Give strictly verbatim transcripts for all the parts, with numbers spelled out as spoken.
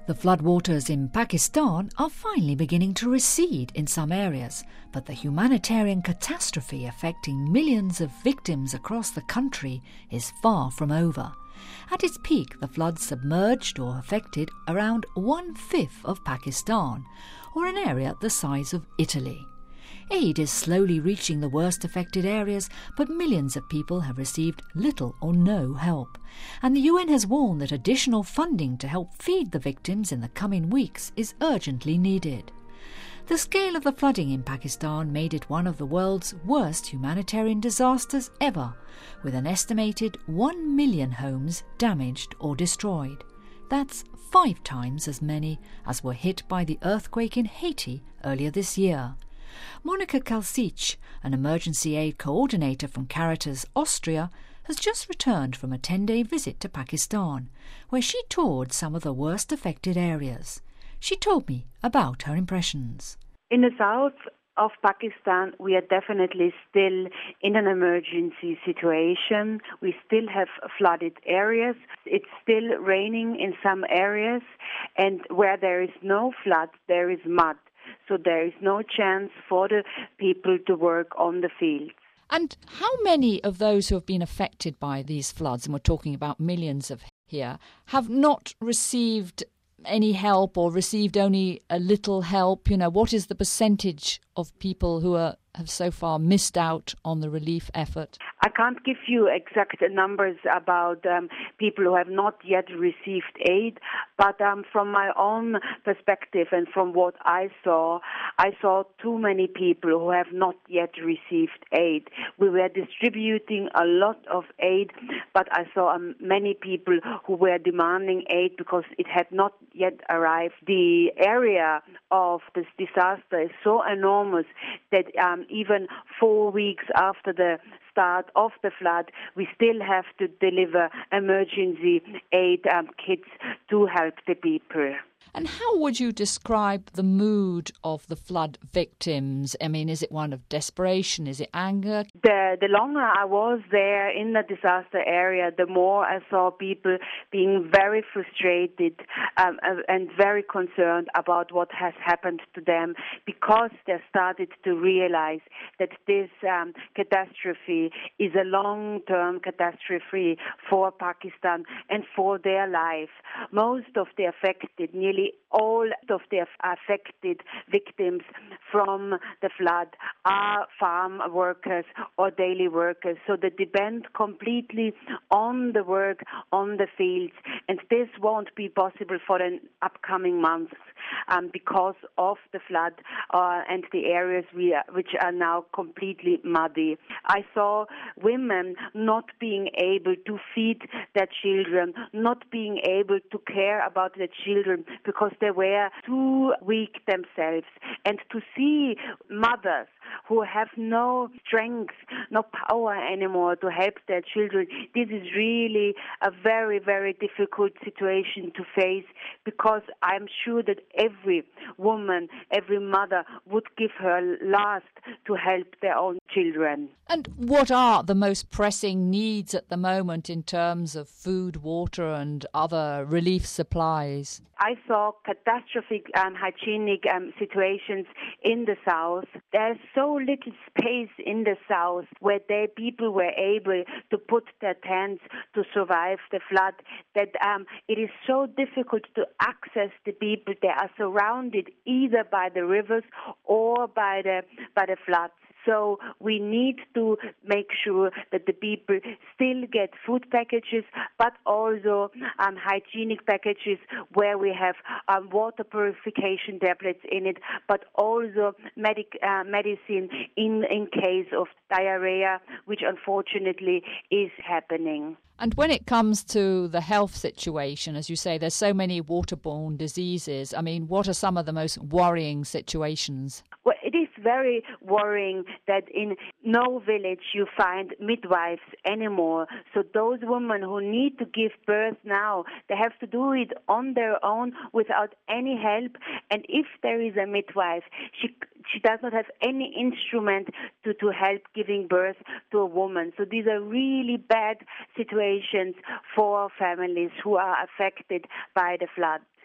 The floodwaters in Pakistan are finally beginning to recede in some areas, but the humanitarian catastrophe affecting millions of victims across the country is far from over. At its peak, the floods submerged or affected around one-fifth of Pakistan, or an area the size of Italy. Aid is slowly reaching the worst affected areas, but millions of people have received little or no help. And the U N has warned that additional funding to help feed the victims in the coming weeks is urgently needed. The scale of the flooding in Pakistan made it one of the world's worst humanitarian disasters ever, with an estimated one million homes damaged or destroyed. That's five times as many as were hit by the earthquake in Haiti earlier this year. Monika Kalsic, an emergency aid coordinator from Caritas Austria, has just returned from a ten-day visit to Pakistan, where she toured some of the worst affected areas. She told me about her impressions. In the south of Pakistan, we are definitely still in an emergency situation. We still have flooded areas. It's still raining in some areas, and where there is no flood, there is mud. So there is no chance for the people to work on the fields. And how many of those who have been affected by these floods, and we're talking about millions of here, have not received any help or received only a little help? You know, what is the percentage of people who are, have so far missed out on the relief effort? I can't give you exact numbers about um, people who have not yet received aid, but um, from my own perspective and from what I saw, I saw too many people who have not yet received aid. We were distributing a lot of aid, but I saw um, many people who were demanding aid because it had not yet arrived. The area of this disaster is so enormous that um, even four weeks after the start of the flood, we still have to deliver emergency aid um, kits to help the people. And how would you describe the mood of the flood victims? I mean, is it one of desperation? Is it anger? The, the longer I was there in the disaster area, the more I saw people being very frustrated um, and very concerned about what has happened to them, because they started to realize that this um, catastrophe is a long-term catastrophe for Pakistan and for their life. Most of the affected, nearly all of the affected victims from the flood are farm workers or daily workers, so they depend completely on the work on the fields, and this won't be possible for the upcoming months um, because of the flood uh, and the areas we are, which are now completely muddy. I saw women not being able to feed their children, not being able to care about their children because they were too weak themselves. And to see mothers who have no strength, no power anymore to help their children, this is really a very, very difficult situation to face, because I'm sure that every woman, every mother would give her last to help their own children. And what are the most pressing needs at the moment in terms of food, water and other relief supplies? I saw catastrophic um, hygienic um, situations in the south. There's so little space in the south where they people were able to put their tents to survive the flood that um, it is so difficult to access the people. They are surrounded either by the rivers or by the by the floods. So we need to make sure that the people still get food packages, but also um, hygienic packages where we have um, water purification tablets in it, but also medic, uh, medicine in, in case of diarrhea, which unfortunately is happening. And when it comes to the health situation, as you say, there's so many waterborne diseases. I mean, what are some of the most worrying situations? Well, it is very worrying that in no village you find midwives anymore. So those women who need to give birth now, they have to do it on their own without any help. And if there is a midwife, she she does not have any instrument to, to help giving birth to a woman. So these are really bad situations for families who are affected by the flood.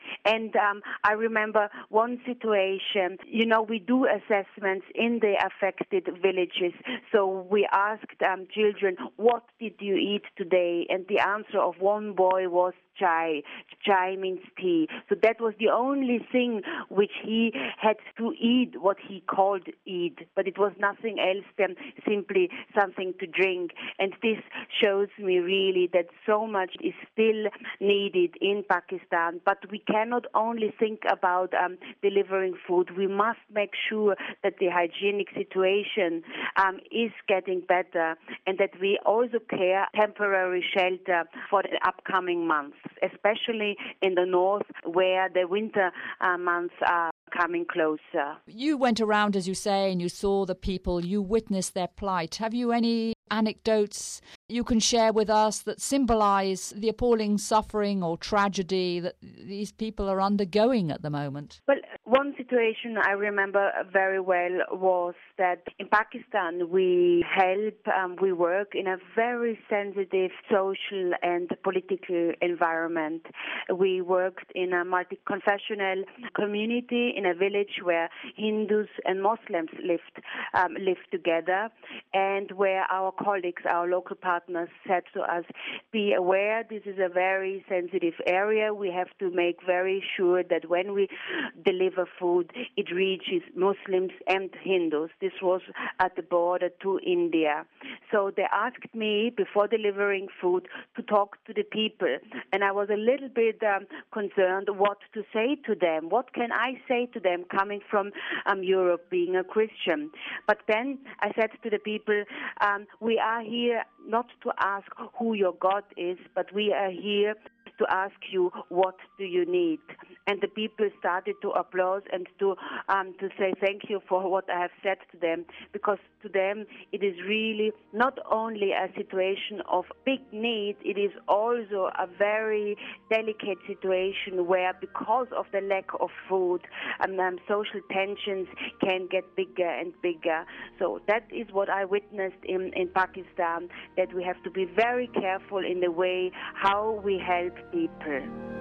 And um, I remember one situation, you know, we do assessments in the affected villages. So we asked um, children, what did you eat today? And the answer of one boy was chai. Chai means tea. So that was the only thing which he had to eat, what he called eat. But it was nothing else than simply something to drink. And this shows me really that so much is still needed in Pakistan. But we cannot only think about um, delivering food. We must make sure that the hygienic situation um, is getting better and that we also care temporary shelter for the upcoming months, especially in the north where the winter uh, months are coming closer. You went around, as you say, and you saw the people, you witnessed their plight. Have you any anecdotes you can share with us that symbolize the appalling suffering or tragedy that these people are undergoing at the moment? Well, one situation I remember very well was that in Pakistan we help, um, we work in a very sensitive social and political environment. We worked in a multi-confessional community in a village where Hindus and Muslims lived, um, lived together, and where our colleagues, our local partners said to us, be aware this is a very sensitive area. We have to make very sure that when we deliver food, it reaches Muslims and Hindus. This was at the border to India. So they asked me before delivering food to talk to the people, and I was a little bit um, concerned what to say to them. What can I say to them coming from um, Europe, being a Christian? But then I said to the people, um, we are here not to ask who your God is, but we are here to ask you, what do you need? And the people started to applaud and to um, to say thank you for what I have said to them, because to them it is really not only a situation of big need, it is also a very delicate situation where, because of the lack of food, um, um, social tensions can get bigger and bigger. So that is what I witnessed in, in Pakistan, that we have to be very careful in the way how we help people.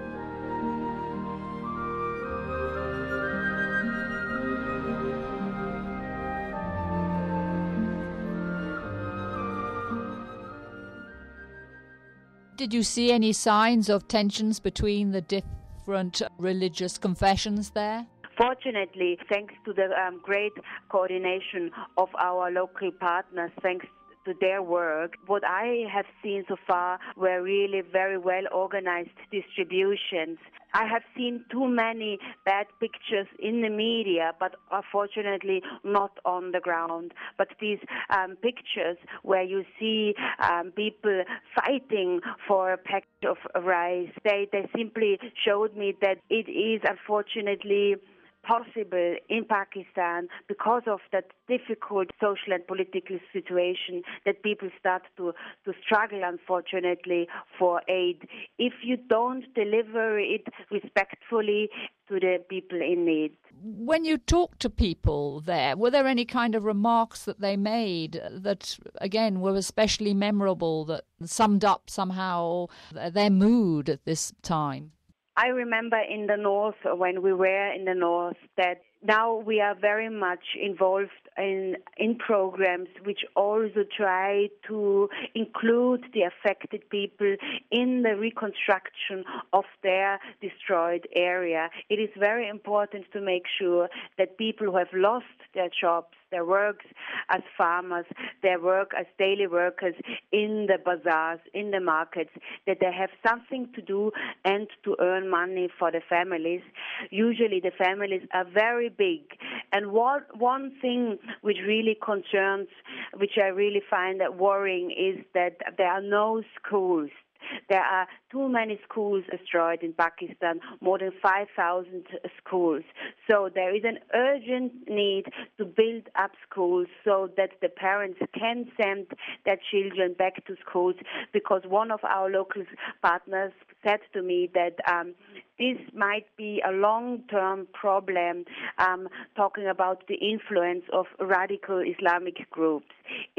Did you see any signs of tensions between the different religious confessions there? Fortunately, thanks to the um, great coordination of our local partners, thanks to their work, what I have seen so far were really very well organized distributions. I have seen too many bad pictures in the media, but unfortunately not on the ground. But these um, pictures where you see um, people fighting for a packet of rice, they, they simply showed me that it is unfortunately possible in Pakistan, because of that difficult social and political situation, that people start to, to struggle, unfortunately, for aid. If you don't deliver it respectfully to the people in need. When you talked to people there, were there any kind of remarks that they made that, again, were especially memorable, that summed up somehow their mood at this time? I remember in the north, when we were in the north, that now we are very much involved in in programs which also try to include the affected people in the reconstruction of their destroyed area. It is very important to make sure that people who have lost their jobs, their works as farmers, their work as daily workers in the bazaars, in the markets, that they have something to do and to earn money for the families. Usually the families are very big. And what, one thing which really concerns, which I really find worrying, is that there are no schools. There are too many schools destroyed in Pakistan, more than five thousand schools. So there is an urgent need to build up schools so that the parents can send their children back to schools, because one of our local partners said to me that um, this might be a long-term problem, um, talking about the influence of radical Islamic groups. If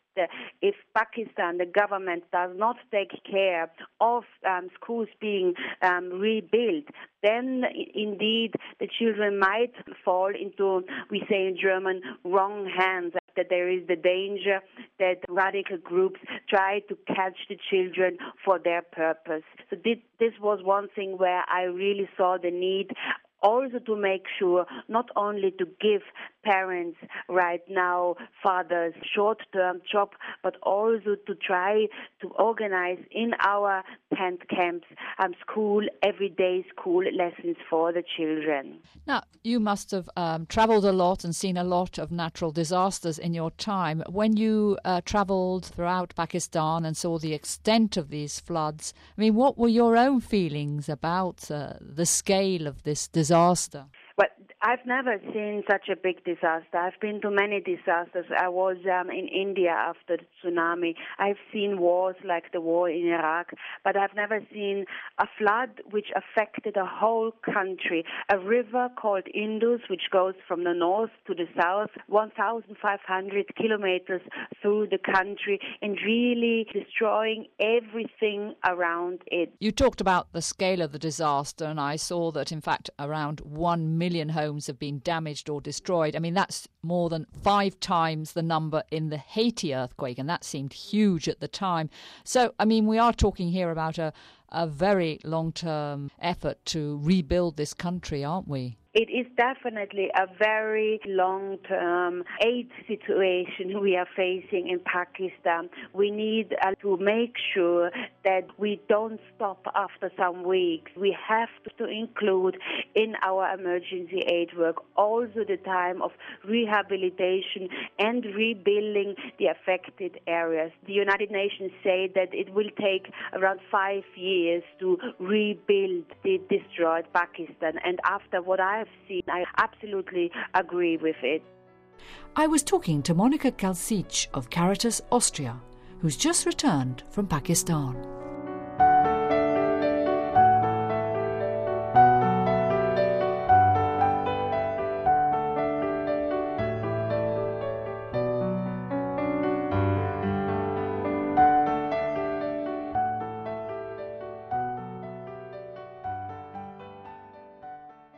the, if Pakistan, the government, does not take care of um, schools being um, rebuilt, then indeed the children might fall into, we say in German, wrong hands, that there is the danger that radical groups try to catch the children for their purpose. So this, this was one thing where I really saw the need also to make sure not only to give parents right now, fathers, short-term job, but also to try to organize in our tent camps um, school, everyday school lessons for the children. Now, you must have um, travelled a lot and seen a lot of natural disasters in your time. When you uh, travelled throughout Pakistan and saw the extent of these floods, I mean, what were your own feelings about uh, the scale of this disaster? Well, I've never seen such a big disaster. I've been to many disasters. I was um, in India after the tsunami. I've seen wars like the war in Iraq, but I've never seen a flood which affected a whole country. A river called Indus, which goes from the north to the south, one thousand five hundred kilometers through the country, and really destroying everything around it. You talked about the scale of the disaster, and I saw that, in fact, around one million homes have been damaged or destroyed. I mean, that's more than five times the number in the Haiti earthquake, and that seemed huge at the time. So, I mean, we are talking here about a, a very long-term effort to rebuild this country, aren't we? It is definitely a very long-term aid situation we are facing in Pakistan. We need uh, to make sure that we don't stop after some weeks. We have to include in our emergency aid work also the time of rehabilitation and rebuilding the affected areas. The United Nations say that it will take around five years to rebuild the destroyed Pakistan. And after what I have seen, I absolutely agree with it. I was talking to Monika Kalsic of Caritas Austria, who's just returned from Pakistan.